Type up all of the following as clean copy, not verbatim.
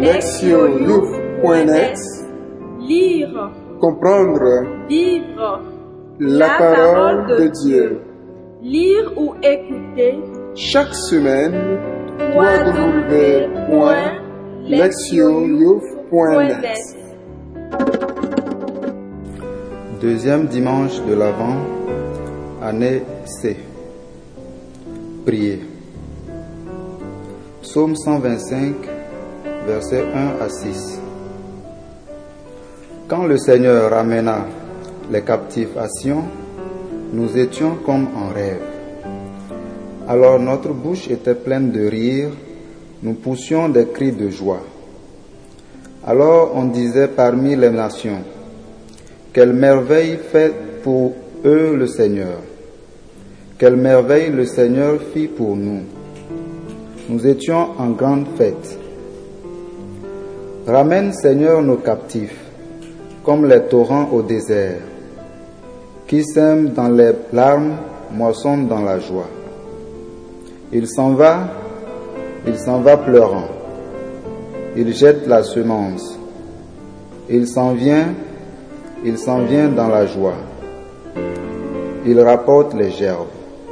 lectio-youth.net. Lire, comprendre vivre la parole de Dieu. Lire ou écouter Chaque semaine, www.lectio-youth.net. Deuxième dimanche de l'Avent, année C. Prier. Psaume 125, versets 1 à 6. Quand le Seigneur ramena les captifs à Sion, nous étions comme en rêve. Alors notre bouche était pleine de rire, nous poussions des cris de joie. Alors on disait parmi les nations, quelle merveille fait pour eux le Seigneur. Quelle merveille le Seigneur fit pour nous. Nous étions en grande fête. Ramène, Seigneur, nos captifs, comme les torrents au désert. Qui sème dans les larmes, moissonne dans la joie. Il s'en va pleurant. Il jette la semence. Il s'en vient dans la joie. Il rapporte les gerbes.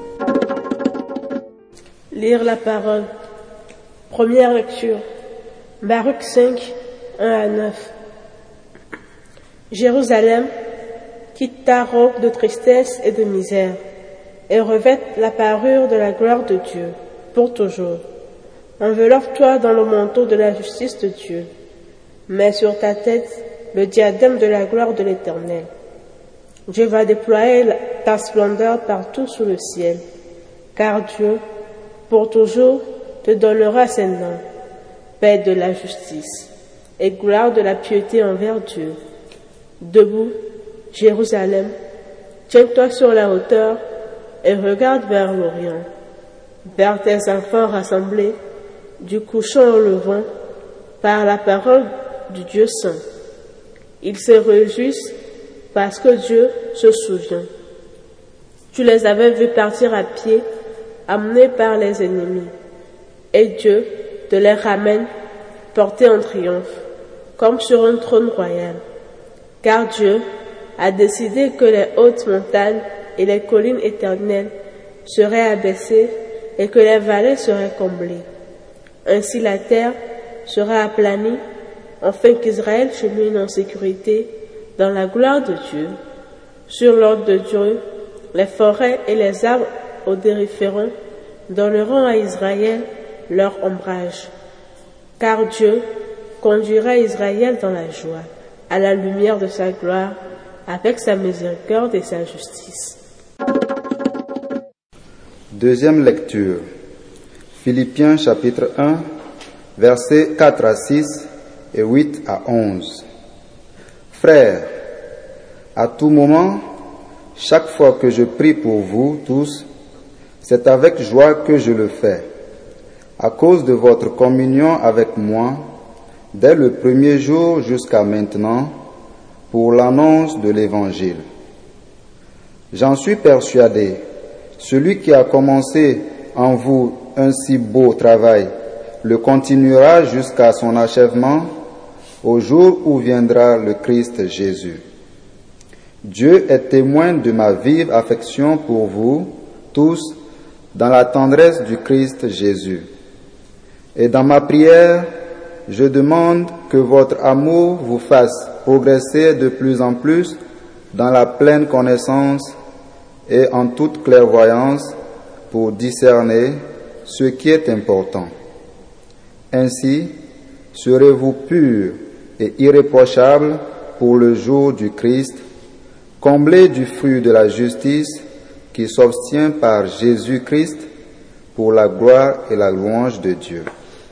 Lire la parole. Première lecture. Baruch 5, 1 à 9. Jérusalem, quitte ta robe de tristesse et de misère, et revête la parure de la gloire de Dieu, pour toujours. Enveloppe-toi dans le manteau de la justice de Dieu. Mets sur ta tête le diadème de la gloire de l'Éternel. Dieu va déployer ta splendeur partout sous le ciel, car Dieu, pour toujours, te donnera ses noms, paix de la justice et gloire de la piété envers Dieu. Debout, Jérusalem, tiens-toi sur la hauteur et regarde vers l'Orient, vers tes enfants rassemblés, du couchant au levant, par la parole du Dieu saint. Ils se réjouissent parce que Dieu se souvient. Tu les avais vus partir à pied, amenés par les ennemis, et Dieu te les ramène, portés en triomphe, comme sur un trône royal. Car Dieu a décidé que les hautes montagnes et les collines éternelles seraient abaissées et que les vallées seraient comblées. Ainsi la terre sera aplanie, afin qu'Israël chemine en sécurité dans la gloire de Dieu. Sur l'ordre de Dieu, les forêts et les arbres odoriférants donneront à Israël leur ombrage. Car Dieu conduira Israël dans la joie, à la lumière de sa gloire, avec sa miséricorde et sa justice. Deuxième lecture. Philippiens chapitre 1, versets 4 à 6 et 8 à 11. Frères, à tout moment, chaque fois que je prie pour vous tous, c'est avec joie que je le fais, à cause de votre communion avec moi, dès le premier jour jusqu'à maintenant, pour l'annonce de l'Évangile. J'en suis persuadé, celui qui a commencé en vous un si beau travail le continuera jusqu'à son achèvement, au jour où viendra le Christ Jésus. Dieu est témoin de ma vive affection pour vous tous dans la tendresse du Christ Jésus. Et dans ma prière, je demande que votre amour vous fasse progresser de plus en plus dans la pleine connaissance et en toute clairvoyance pour discerner ce qui est important. Ainsi, serez-vous purs et irréprochables pour le jour du Christ, comblés du fruit de la justice qui s'obtient par Jésus-Christ pour la gloire et la louange de Dieu.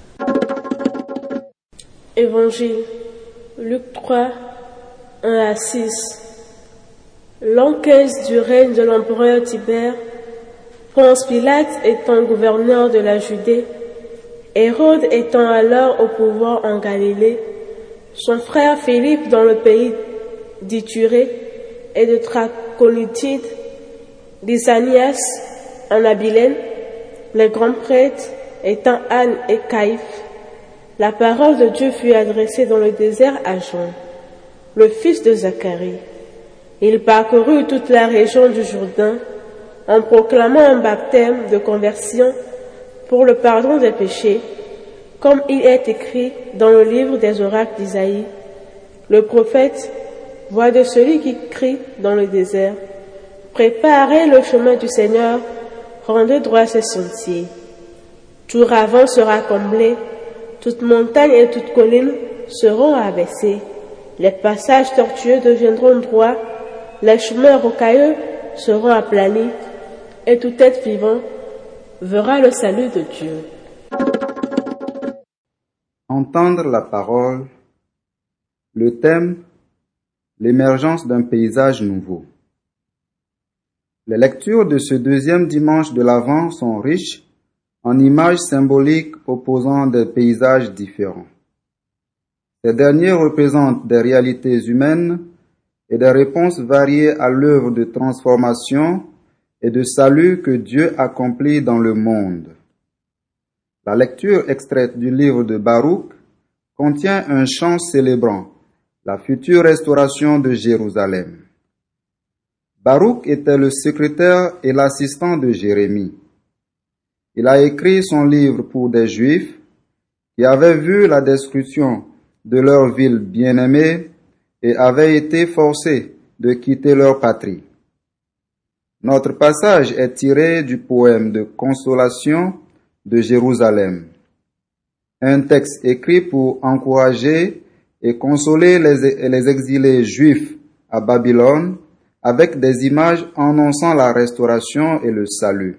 Évangile, Luc 3, 1 à 6. L'an 15 du règne de l'empereur Tibère, Ponce Pilate étant gouverneur de la Judée, Hérode étant alors au pouvoir en Galilée, son frère Philippe dans le pays d'Ithurée et de Trachonitide, Lysanias en Abilène, les grands prêtres étant Anne et Caïphe, La parole de Dieu fut adressée dans le désert à Jean, le fils de Zacharie. Il parcourut toute la région du Jourdain en proclamant un baptême de conversion pour le pardon des péchés, comme il est écrit dans le livre des oracles d'Isaïe. Le prophète, voix de celui qui crie dans le désert, préparez le chemin du Seigneur, rendez droit ses sentiers. Tout ravin sera comblé, toute montagne et toute colline seront abaissées. Les passages tortueux deviendront droits, les chemins rocailleux seront aplanis, et tout être vivant verra le salut de Dieu. Entendre la parole, le thème, l'émergence d'un paysage nouveau. Les lectures de ce deuxième dimanche de l'Avent sont riches en images symboliques opposant des paysages différents. Ces derniers représentent des réalités humaines et des réponses variées à l'œuvre de transformation et de salut que Dieu accomplit dans le monde. La lecture extraite du livre de Baruch contient un chant célébrant la future restauration de Jérusalem. Baruch était le secrétaire et l'assistant de Jérémie. Il a écrit son livre pour des Juifs qui avaient vu la destruction de leur ville bien-aimée et avaient été forcés de quitter leur patrie. Notre passage est tiré du poème de consolation de Jérusalem, un texte écrit pour encourager et consoler les exilés juifs à Babylone avec des images annonçant la restauration et le salut.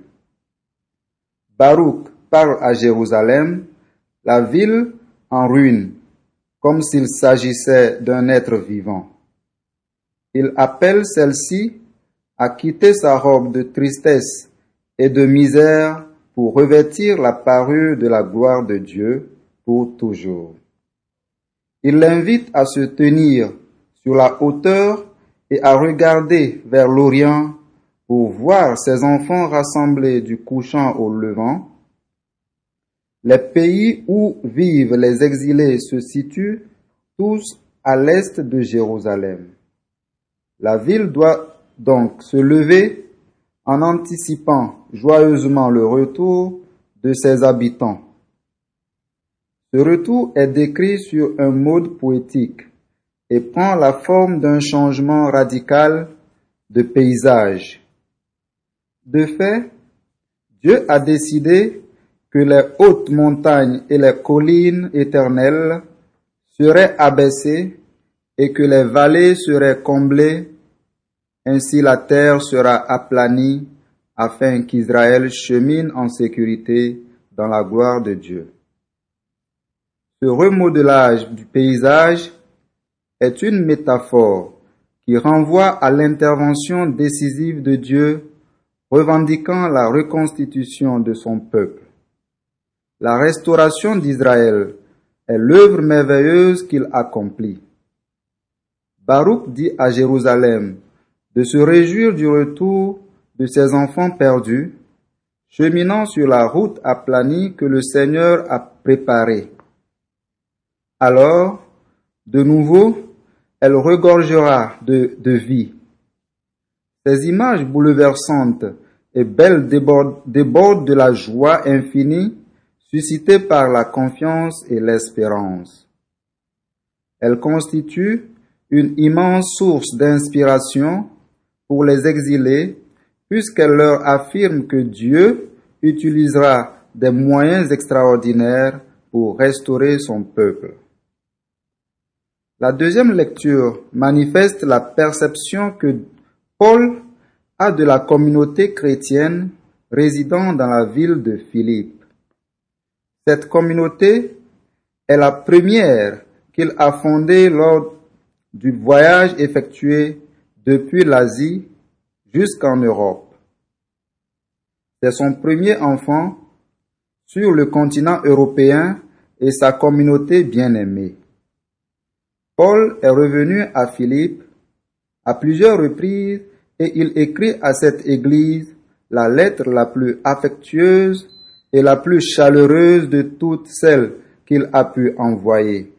Baruch parle à Jérusalem, la ville en ruine, comme s'il s'agissait d'un être vivant. Il appelle celle-ci à quitter sa robe de tristesse et de misère pour revêtir la parure de la gloire de Dieu pour toujours. Il l'invite à se tenir sur la hauteur et à regarder vers l'Orient pour voir ses enfants rassemblés du couchant au levant. Les pays où vivent les exilés se situent tous à l'est de Jérusalem. La ville doit donc se lever en anticipant joyeusement le retour de ses habitants. Ce retour est décrit sur un mode poétique et prend la forme d'un changement radical de paysage. De fait, Dieu a décidé que les hautes montagnes et les collines éternelles seraient abaissées et que les vallées seraient comblées. Ainsi la terre sera aplanie afin qu'Israël chemine en sécurité dans la gloire de Dieu. Ce remodelage du paysage est une métaphore qui renvoie à l'intervention décisive de Dieu, revendiquant la reconstitution de son peuple. La restauration d'Israël est l'œuvre merveilleuse qu'il accomplit. Baruch dit à Jérusalem de se réjouir du retour de ses enfants perdus, cheminant sur la route aplanie que le Seigneur a préparée. Alors, de nouveau, elle regorgera de vie. Ces images bouleversantes et belles débordent de la joie infinie suscitée par la confiance et l'espérance. Elles constituent une immense source d'inspiration pour les exilés, puisqu'elle leur affirme que Dieu utilisera des moyens extraordinaires pour restaurer son peuple. La deuxième lecture manifeste la perception que Paul a de la communauté chrétienne résidant dans la ville de Philippe. Cette communauté est la première qu'il a fondée lors du voyage effectué depuis l'Asie jusqu'en Europe. C'est son premier enfant sur le continent européen et sa communauté bien-aimée. Paul est revenu à Philippe à plusieurs reprises et il écrit à cette église la lettre la plus affectueuse et la plus chaleureuse de toutes celles qu'il a pu envoyer.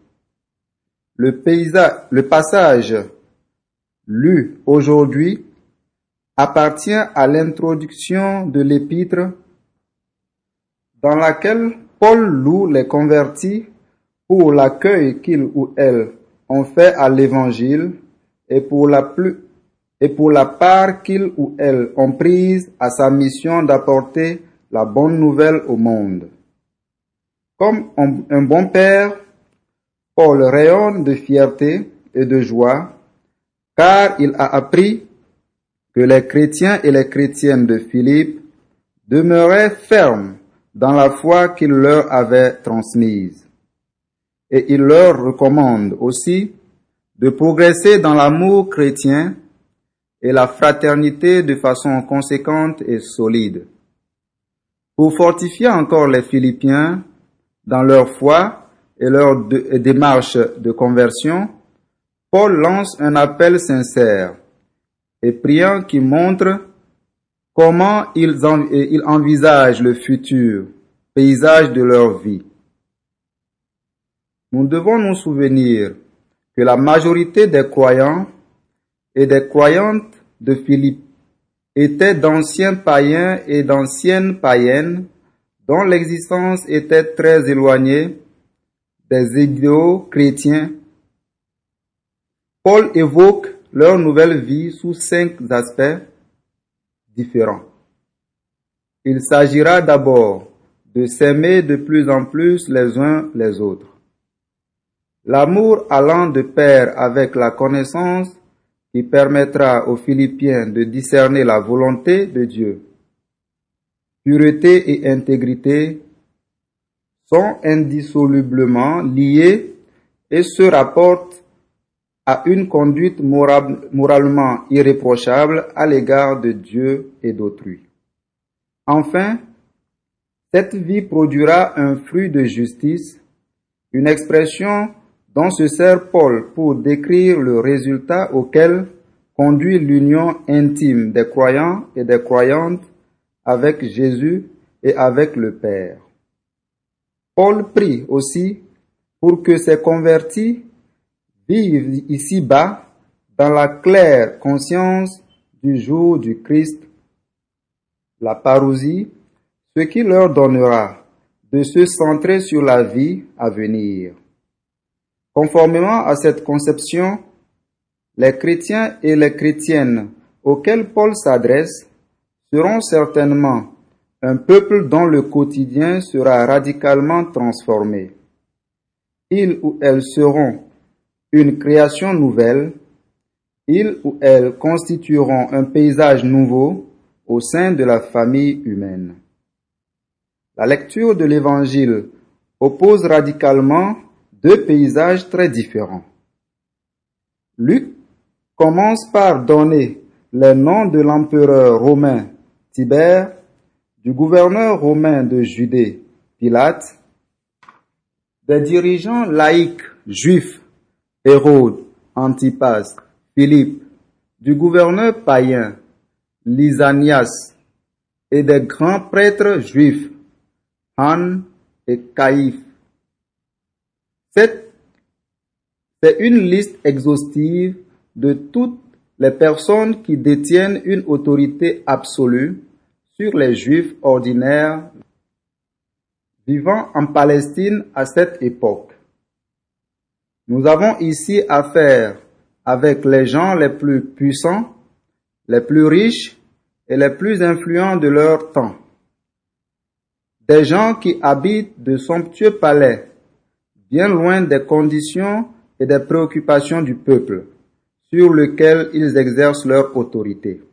Le passage lu aujourd'hui appartient à l'introduction de l'épître dans laquelle Paul loue les convertis pour l'accueil qu'ils ou elles ont fait à l'Évangile et pour la part qu'ils ou elles ont prise à sa mission d'apporter la bonne nouvelle au monde. Comme un bon père, Paul rayonne de fierté et de joie, car il a appris que les chrétiens et les chrétiennes de Philippe demeuraient fermes dans la foi qu'il leur avait transmise. Et il leur recommande aussi de progresser dans l'amour chrétien et la fraternité de façon conséquente et solide. Pour fortifier encore les Philippiens dans leur foi et leur démarche de conversion, Paul lance un appel sincère et priant qui montre comment ils envisagent le futur paysage de leur vie. Nous devons nous souvenir que la majorité des croyants et des croyantes de Philippe étaient d'anciens païens et d'anciennes païennes dont l'existence était très éloignée des idéaux chrétiens. Paul évoque leur nouvelle vie sous 5 aspects différents. Il s'agira d'abord de s'aimer de plus en plus les uns les autres. L'amour allant de pair avec la connaissance qui permettra aux Philippiens de discerner la volonté de Dieu. Pureté et intégrité sont indissolublement liés et se rapportent à une conduite moralement irréprochable à l'égard de Dieu et d'autrui. Enfin, cette vie produira un fruit de justice, une expression dont se sert Paul pour décrire le résultat auquel conduit l'union intime des croyants et des croyantes avec Jésus et avec le Père. Paul prie aussi pour que ces convertis vivent ici-bas dans la claire conscience du jour du Christ, la parousie, ce qui leur donnera de se centrer sur la vie à venir. Conformément à cette conception, les chrétiens et les chrétiennes auxquels Paul s'adresse seront certainement un peuple dont le quotidien sera radicalement transformé. Ils ou elles seront une création nouvelle, ils ou elles constitueront un paysage nouveau au sein de la famille humaine. La lecture de l'Évangile oppose radicalement 2 paysages très différents. Luc commence par donner les noms de l'empereur romain Tibère, du gouverneur romain de Judée Pilate, des dirigeants laïcs juifs Hérode, Antipas, Philippe, du gouverneur païen Lysanias et des grands prêtres juifs Anne et Caïphe. C'est une liste exhaustive de toutes les personnes qui détiennent une autorité absolue sur les Juifs ordinaires vivant en Palestine à cette époque. Nous avons ici affaire avec les gens les plus puissants, les plus riches et les plus influents de leur temps. Des gens qui habitent de somptueux palais, bien loin des conditions et des préoccupations du peuple, sur lequel ils exercent leur autorité.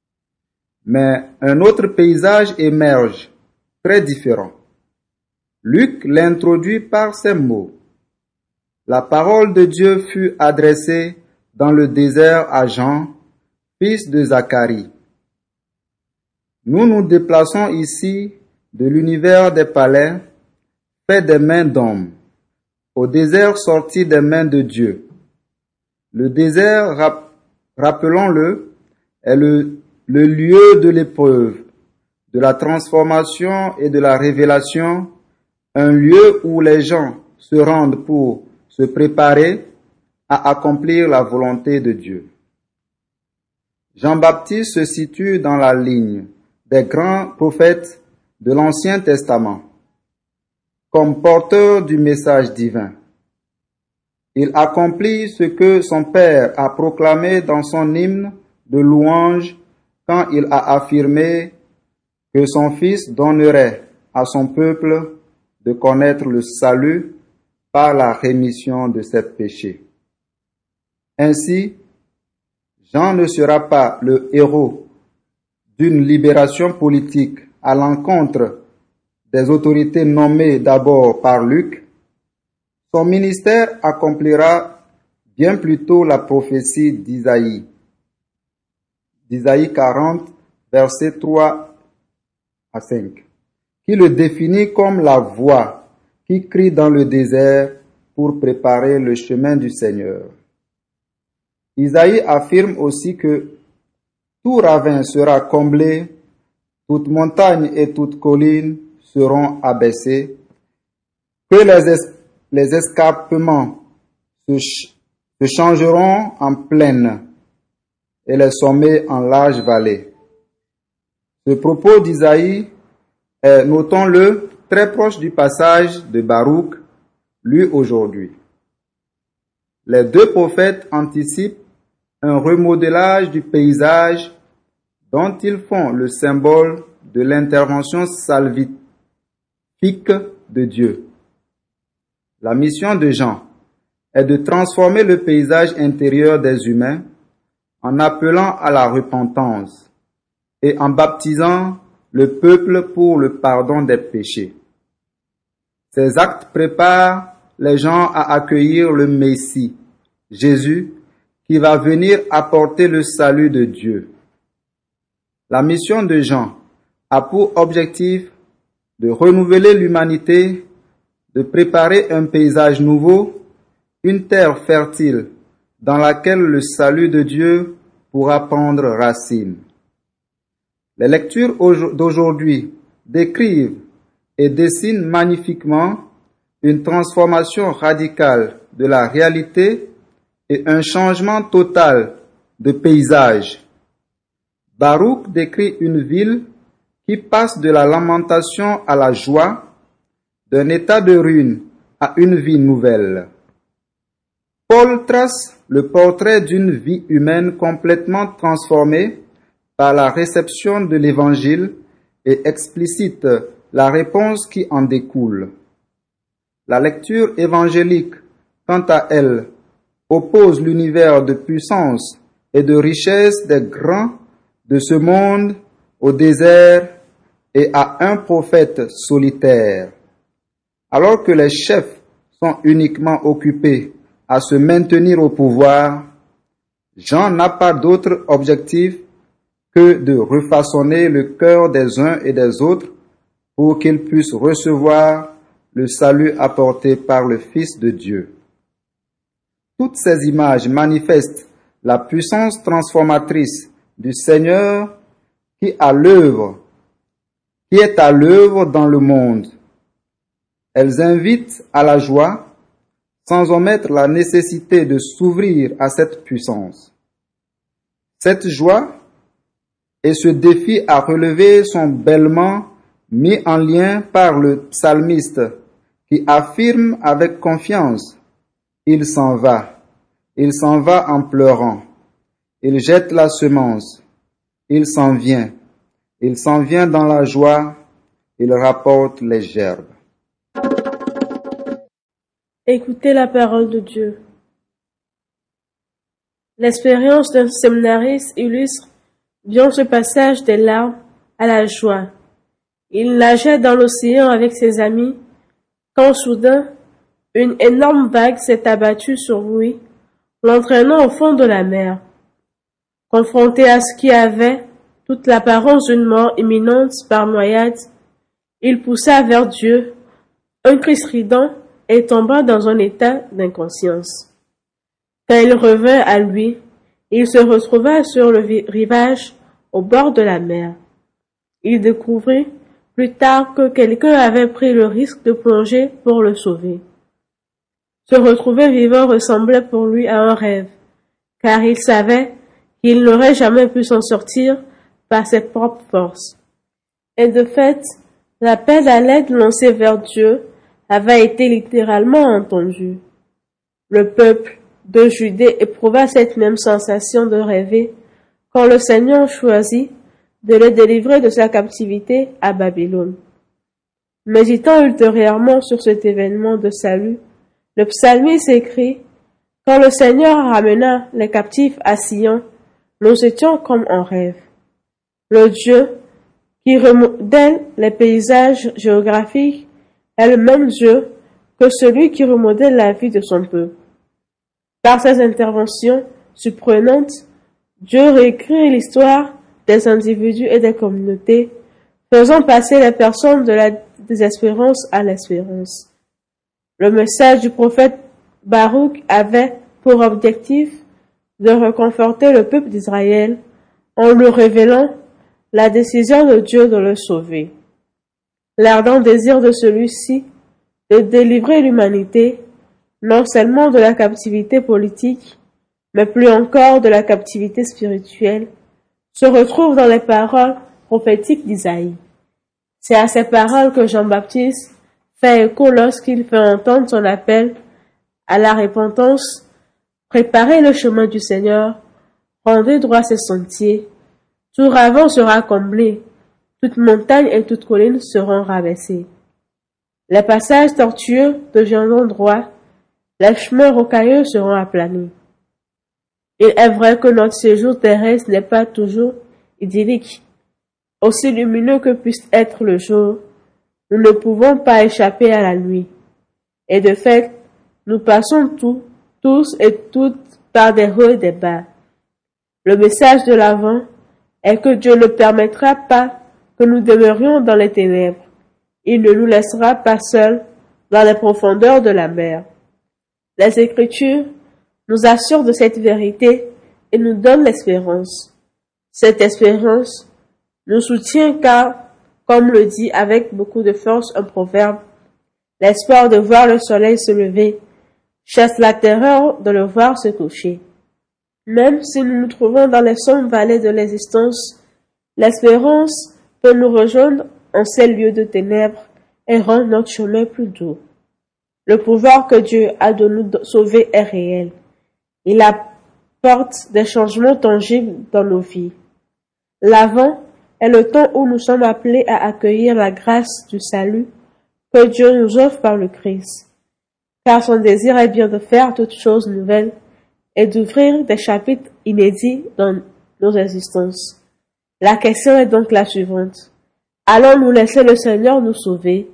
Mais un autre paysage émerge, très différent. Luc l'introduit par ces mots. La parole de Dieu fut adressée dans le désert à Jean, fils de Zacharie. Nous nous déplaçons ici de l'univers des palais, fait des mains d'hommes, au désert sorti des mains de Dieu. Le désert, rappelons-le, est le lieu de l'épreuve, de la transformation et de la révélation, un lieu où les gens se rendent pour se préparer à accomplir la volonté de Dieu. Jean-Baptiste se situe dans la ligne des grands prophètes de l'Ancien Testament, comme porteur du message divin. Il accomplit ce que son père a proclamé dans son hymne de louange quand il a affirmé que son fils donnerait à son peuple de connaître le salut par la rémission de ses péchés. Ainsi, Jean ne sera pas le héros d'une libération politique à l'encontre des autorités nommées d'abord par Luc. Son ministère accomplira bien plutôt la prophétie d'Isaïe 40, versets 3 à 5, qui le définit comme la voix qui crie dans le désert pour préparer le chemin du Seigneur. Isaïe affirme aussi que tout ravin sera comblé, toute montagne et toute colline seront abaissées, que les escarpements se changeront en plaine et les sommets en larges vallées. Ce propos d'Isaïe est, notons-le, très proche du passage de Baruch lu aujourd'hui. Les deux prophètes anticipent un remodelage du paysage dont ils font le symbole de l'intervention salvifique de Dieu. La mission de Jean est de transformer le paysage intérieur des humains en appelant à la repentance et en baptisant le peuple pour le pardon des péchés. Ces actes préparent les gens à accueillir le Messie, Jésus, qui va venir apporter le salut de Dieu. La mission de Jean a pour objectif de renouveler l'humanité, de préparer un paysage nouveau, une terre fertile dans laquelle le salut de Dieu pourra prendre racine. Les lectures d'aujourd'hui décrivent et dessinent magnifiquement une transformation radicale de la réalité et un changement total de paysage. Baruch décrit une ville qui passe de la lamentation à la joie, d'un état de ruine à une vie nouvelle. Paul trace le portrait d'une vie humaine complètement transformée par la réception de l'Évangile et explicite la réponse qui en découle. La lecture évangélique, quant à elle, oppose l'univers de puissance et de richesse des grands de ce monde au désert et à un prophète solitaire. Alors que les chefs sont uniquement occupés à se maintenir au pouvoir, Jean n'a pas d'autre objectif que de refaçonner le cœur des uns et des autres pour qu'ils puissent recevoir le salut apporté par le Fils de Dieu. Toutes ces images manifestent la puissance transformatrice du Seigneur qui est à l'œuvre dans le monde. Elles invitent à la joie sans omettre la nécessité de s'ouvrir à cette puissance. Cette joie et ce défi à relever sont bellement mis en lien par le psalmiste qui affirme avec confiance: il s'en va en pleurant, il jette la semence, il s'en vient dans la joie, il rapporte les gerbes. Écoutez la parole de Dieu. L'expérience d'un séminariste illustre bien ce passage des larmes à la joie. Il nageait dans l'océan avec ses amis quand soudain une énorme vague s'est abattue sur lui, l'entraînant au fond de la mer. Confronté à ce qui avait toute l'apparence d'une mort imminente par noyade, il poussa vers Dieu un cri strident et tomba dans un état d'inconscience. Quand il revint à lui, il se retrouva sur le rivage au bord de la mer. Il découvrit plus tard que quelqu'un avait pris le risque de plonger pour le sauver. Se retrouver vivant ressemblait pour lui à un rêve, car il savait qu'il n'aurait jamais pu s'en sortir par ses propres forces. Et de fait, l'appel à l'aide lancé vers Dieu avait été littéralement entendu. Le peuple de Judée éprouva cette même sensation de rêver quand le Seigneur choisit de les délivrer de sa captivité à Babylone. Méditant ultérieurement sur cet événement de salut, le psalmiste écrit « Quand le Seigneur ramena les captifs à Sion, nous étions comme en rêve. » Le Dieu qui remodèle les paysages géographiques est le même Dieu que celui qui remodèle la vie de son peuple. Par ses interventions surprenantes, Dieu réécrit l'histoire des individus et des communautés, faisant passer les personnes de la désespérance à l'espérance. Le message du prophète Baruch avait pour objectif de réconforter le peuple d'Israël en lui révélant la décision de Dieu de le sauver. L'ardent désir de celui-ci de délivrer l'humanité, non seulement de la captivité politique, mais plus encore de la captivité spirituelle, se retrouve dans les paroles prophétiques d'Isaïe. C'est à ces paroles que Jean-Baptiste fait écho lorsqu'il fait entendre son appel à la repentance. Préparez le chemin du Seigneur, rendez droit ses sentiers, tout ravin sera comblé, toute montagne et toute colline seront rabaissées. Les passages tortueux deviendront droits, les chemins rocailleux seront aplanii. Il est vrai que notre séjour terrestre n'est pas toujours idyllique. Aussi lumineux que puisse être le jour, nous ne pouvons pas échapper à la nuit. Et de fait, nous passons tous et toutes par des hauts et des bas. Le message de l'avant est que Dieu ne permettra pas que nous demeurions dans les ténèbres. Il ne nous laissera pas seuls dans les profondeurs de la mer. Les Écritures nous assurent de cette vérité et nous donnent l'espérance. Cette espérance nous soutient car, comme le dit avec beaucoup de force un proverbe, l'espoir de voir le soleil se lever chasse la terreur de le voir se coucher. Même si nous nous trouvons dans les sombres vallées de l'existence, l'espérance peut nous rejoindre en ces lieux de ténèbres et rendre notre chemin plus doux. Le pouvoir que Dieu a de nous sauver est réel. Il apporte des changements tangibles dans nos vies. L'avant est le temps où nous sommes appelés à accueillir la grâce du salut que Dieu nous offre par le Christ. Car son désir est bien de faire toutes choses nouvelles et d'ouvrir des chapitres inédits dans nos existences. La question est donc la suivante. Allons-nous laisser le Seigneur nous sauver?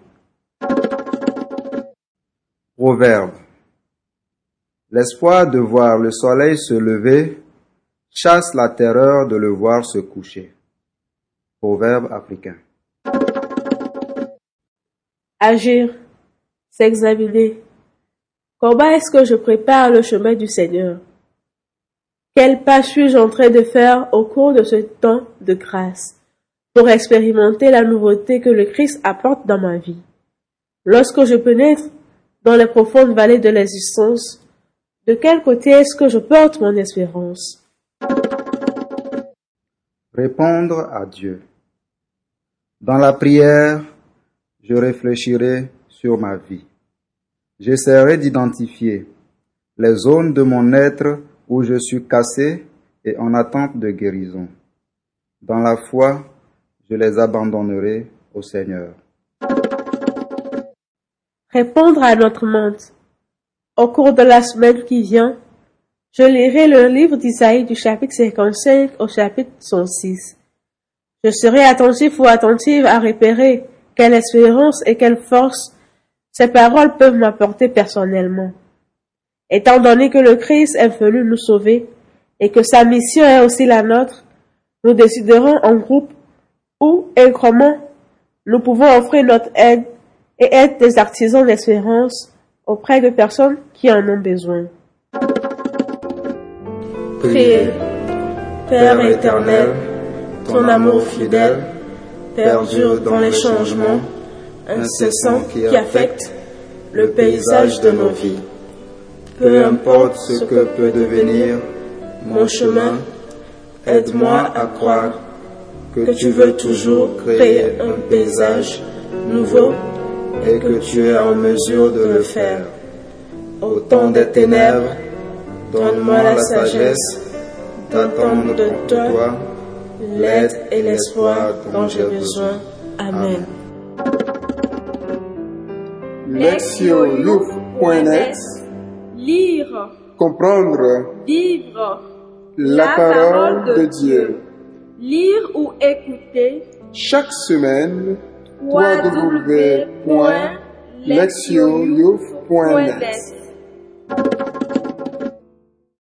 Proverbe. L'espoir de voir le soleil se lever chasse la terreur de le voir se coucher. Proverbe africain. Agir, s'examiner. Comment est-ce que je prépare le chemin du Seigneur? Quel pas suis-je en train de faire au cours de ce temps de grâce pour expérimenter la nouveauté que le Christ apporte dans ma vie? Lorsque je pénètre dans les profondes vallées de l'existence, de quel côté est-ce que je porte mon espérance? Répondre à Dieu. Dans la prière, je réfléchirai sur ma vie. J'essaierai d'identifier les zones de mon être où je suis cassé et en attente de guérison. Dans la foi, je les abandonnerai au Seigneur. Répondre à notre monde. Au cours de la semaine qui vient, je lirai le livre d'Isaïe du chapitre 55 au chapitre 106. Je serai attentif ou attentive à repérer quelle espérance et quelle force ces paroles peuvent m'apporter personnellement. Étant donné que le Christ est venu nous sauver et que sa mission est aussi la nôtre, nous déciderons en groupe où et comment nous pouvons offrir notre aide et être des artisans d'espérance auprès de personnes qui en ont besoin. Priez. Père éternel, ton amour fidèle perdure dans les changements incessants qui affectent le paysage de nos vies. Peu importe ce que peut devenir mon chemin, aide-moi à croire que tu veux toujours créer un paysage nouveau et que tu es en mesure de le faire. Au temps des ténèbres, donne-moi la sagesse d'attendre de toi l'aide et l'espoir dont j'ai besoin. Amen. Lectio-youth.net. Lire, Comprendre vivre la parole de Dieu. Lire ou écouter Chaque semaine, www.lectio-youth.net.